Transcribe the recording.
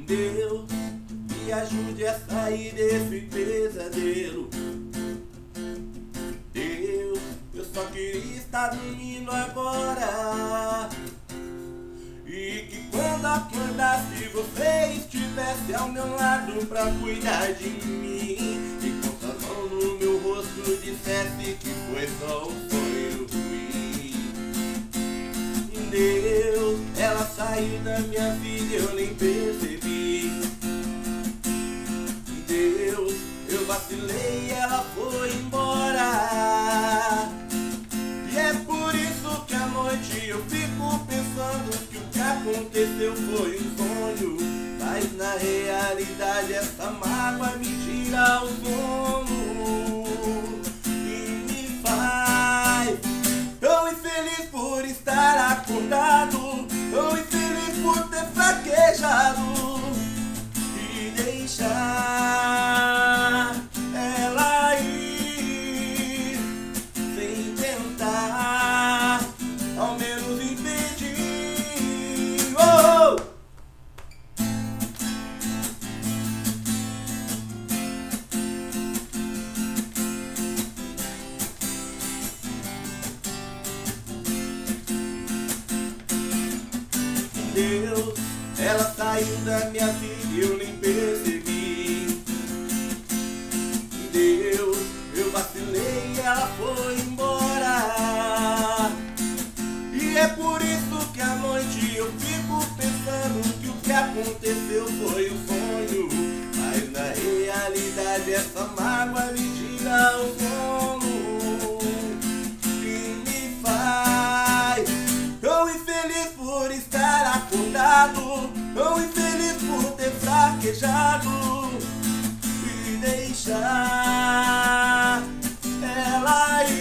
Deus me ajude a sair desse pesadelo. Deus, eu só queria estar dormindo agora, e que quando acordasse você estivesse ao meu lado pra cuidar de mim, e com sua mão no meu rosto dissesse que foi só um sonho ruim. Deus, ela saiu da minha vida e eu nem percebi. Deus, eu vacilei e ela foi embora, e é por isso que à noite eu fico pensando que o que aconteceu foi um sonho, mas na realidade essa mágoa me tira o sono e me faz tão infeliz por estar acordado, tão infeliz por ter fraquejado e deixar ela ir sem tentar ao menos impedir. Oh! Deus, ela saiu da minha vida e eu nem percebi. Deus, eu vacilei e ela foi embora, e é por isso que à noite eu fico pensando que o que aconteceu foi um sonho, mas na realidade essa mágoa me tira o sono e me faz tão infeliz por estar acordado, tão infeliz por ter fraquejado e deixar ela ir.